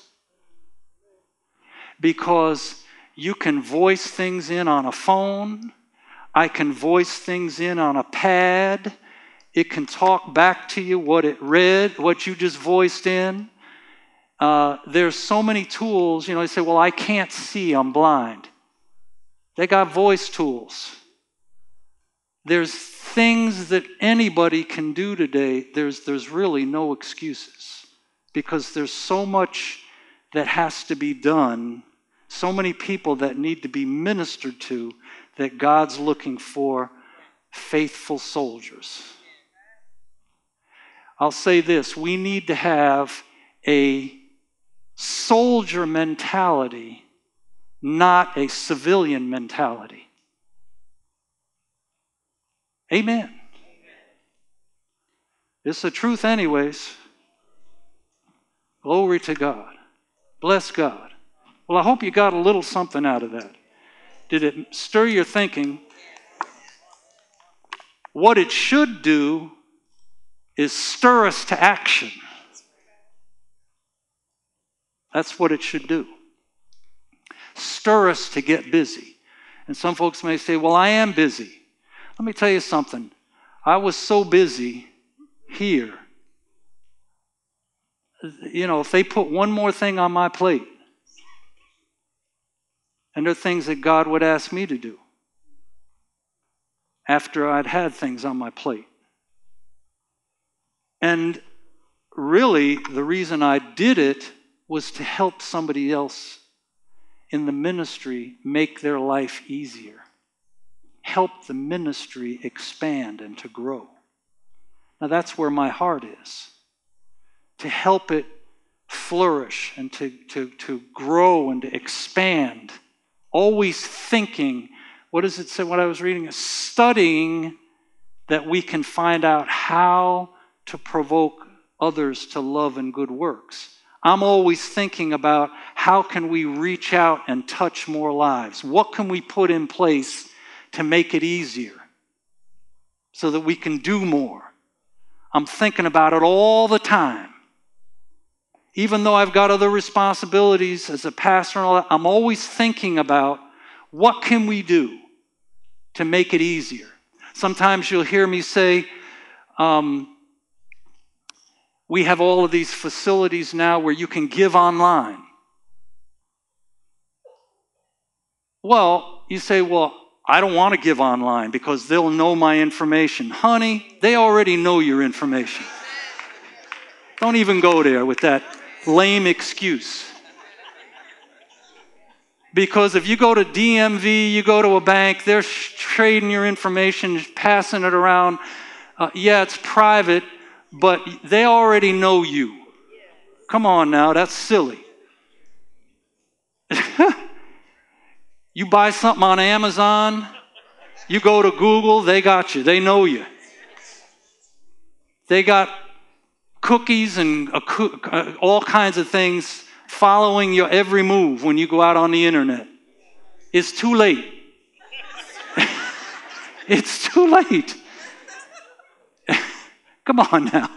Because you can voice things in on a phone. I can voice things in on a pad. It can talk back to you what it read, what you just voiced in. There's so many tools. You know, you say, well, I can't see, I'm blind. They got voice tools. There's things that anybody can do today. There's really no excuses, because there's so much that has to be done, so many people that need to be ministered to, that God's looking for faithful soldiers. I'll say this, we need to have a soldier mentality, not a civilian mentality. Amen. It's the truth anyways. Glory to God. Bless God. Well, I hope you got a little something out of that. Did it stir your thinking? What it should do is stir us to action. That's what it should do. Stir us to get busy. And some folks may say, well, I am busy. Let me tell you something. I was so busy here. You know, if they put one more thing on my plate, and there are things that God would ask me to do after I'd had things on my plate. And really, the reason I did it was to help somebody else in the ministry make their life easier. Help the ministry expand and to grow. Now that's where my heart is. To help it flourish and to grow and to expand. Always thinking, what does it say when I was reading? Studying that we can find out how to provoke others to love and good works. I'm always thinking about how can we reach out and touch more lives? What can we put in place to make it easier so that we can do more? I'm thinking about it all the time. Even though I've got other responsibilities as a pastor and all that, I'm always thinking about what can we do? to make it easier. Sometimes you'll hear me say, we have all of these facilities now where you can give online. Well, you say, well, I don't want to give online because they'll know my information. Honey, they already know your information. Don't even go there with that lame excuse. Because if you go to DMV, you go to a bank, they're trading your information, passing it around. Yeah, it's private, but they already know you. Come on now, that's silly. You buy something on Amazon, you go to Google, they got you. They know you. They got cookies and all kinds of things following your every move when you go out on the internet. It's too late. It's too late. Come on now.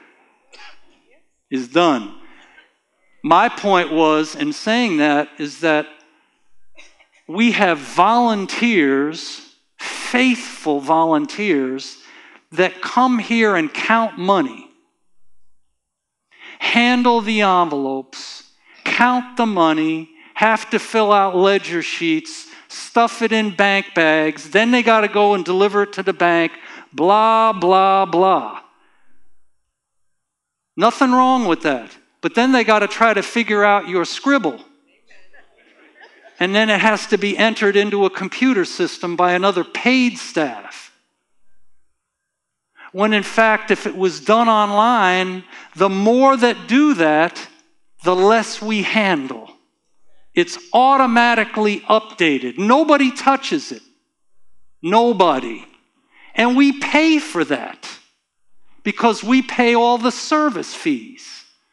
It's done. My point was, in saying that, is that we have volunteers, faithful volunteers, that come here and count money, handle the envelopes, count the money, have to fill out ledger sheets, stuff it in bank bags, then they got to go and deliver it to the bank, blah, blah, blah. Nothing wrong with that. But then they got to try to figure out your scribble. And then it has to be entered into a computer system by another paid staff. When in fact, if it was done online, the more that do that, the less we handle. It's automatically updated. Nobody touches it. Nobody. And we pay for that because we pay all the service fees.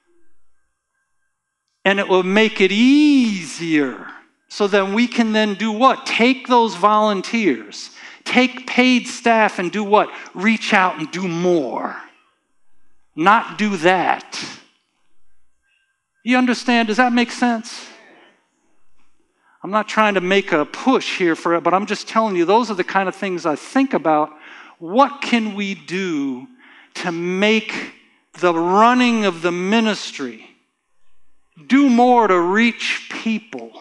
And it will make it easier. So then we can then do what? Take those volunteers, take paid staff and do what? Reach out and do more. Not do that. You understand? Does that make sense? I'm not trying to make a push here for it, but I'm just telling you those are the kind of things I think about. What can we do to make the running of the ministry do more to reach people?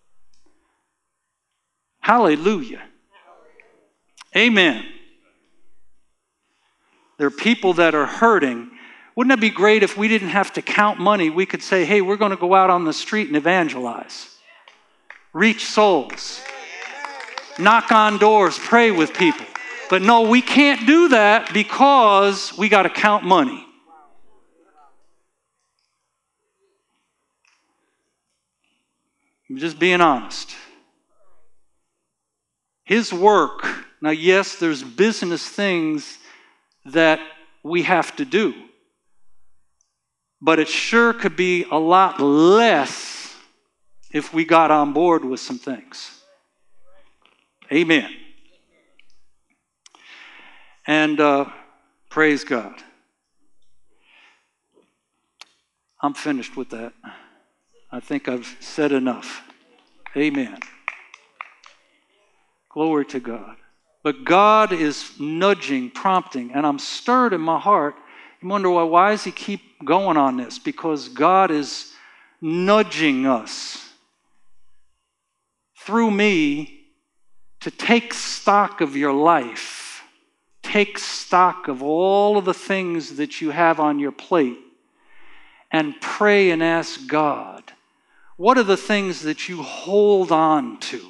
Hallelujah. Amen. There are people that are hurting. Wouldn't it be great if we didn't have to count money? We could say, hey, we're going to go out on the street and evangelize. Reach souls. Knock on doors. Pray with people. But no, we can't do that because we got to count money. I'm just being honest. His work, now yes, there's business things that we have to do, but it sure could be a lot less if we got on board with some things. Amen. And praise God. I'm finished with that. I think I've said enough. Amen. Glory to God. But God is nudging, prompting, and I'm stirred in my heart. You wonder why does he keep going on this? Because God is nudging us through me to take stock of your life. Take stock of all of the things that you have on your plate and pray and ask God, what are the things that you hold on to?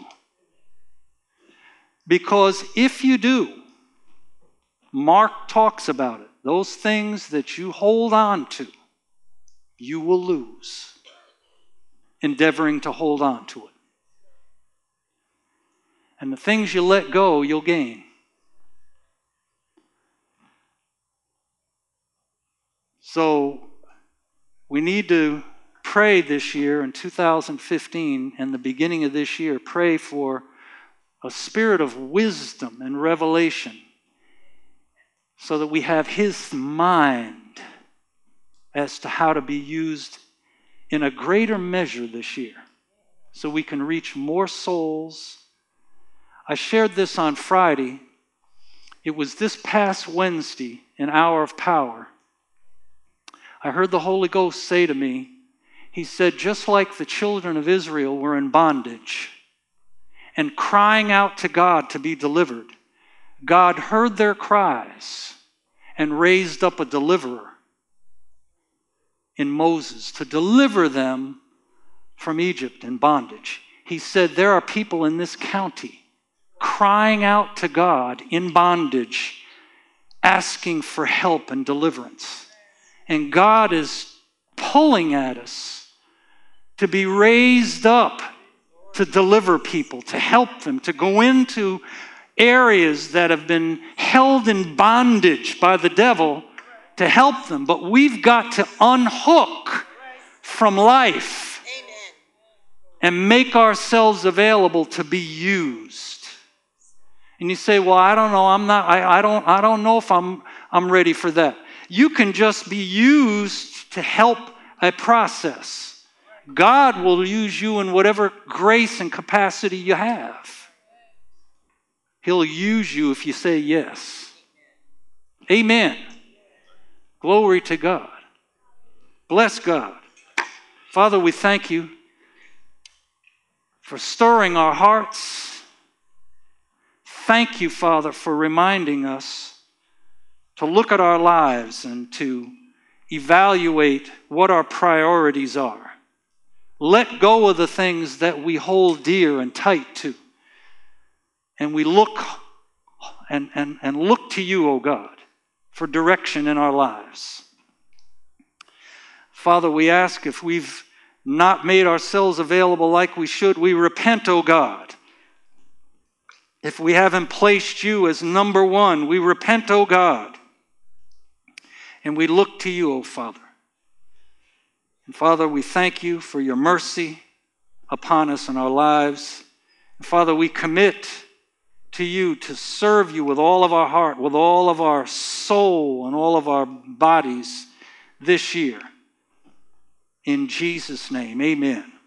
Because if you do, Mark talks about it, those things that you hold on to, you will lose, endeavoring to hold on to it. And the things you let go, you'll gain. So we need to pray this year in 2015 and the beginning of this year, pray for a spirit of wisdom and revelation so that we have his mind as to how to be used in a greater measure this year so we can reach more souls. I shared this on Friday. It was this past Wednesday, an hour of power. I heard the Holy Ghost say to me, he said, just like the children of Israel were in bondage and crying out to God to be delivered, God heard their cries and raised up a deliverer in Moses to deliver them from Egypt in bondage. He said, there are people in this county crying out to God in bondage, asking for help and deliverance. And God is pulling at us to be raised up to deliver people, to help them, to go into areas that have been held in bondage by the devil, to help them. But we've got to unhook from life and make ourselves available to be used. And you say, well, I don't know, I don't know if I'm ready for that. You can just be used to help a process. God will use you in whatever grace and capacity you have. He'll use you if you say yes. Amen. Glory to God. Bless God. Father, we thank you for stirring our hearts. Thank you, Father, for reminding us to look at our lives and to evaluate what our priorities are. Let go of the things that we hold dear and tight to. And we look and look to you, O God, for direction in our lives. Father, we ask if we've not made ourselves available like we should, we repent, O God. If we haven't placed you as number one, we repent, O God. And we look to you, O Father. And Father, we thank you for your mercy upon us in our lives. And Father, we commit to you to serve you with all of our heart, with all of our soul, and all of our bodies this year. In Jesus' name, amen.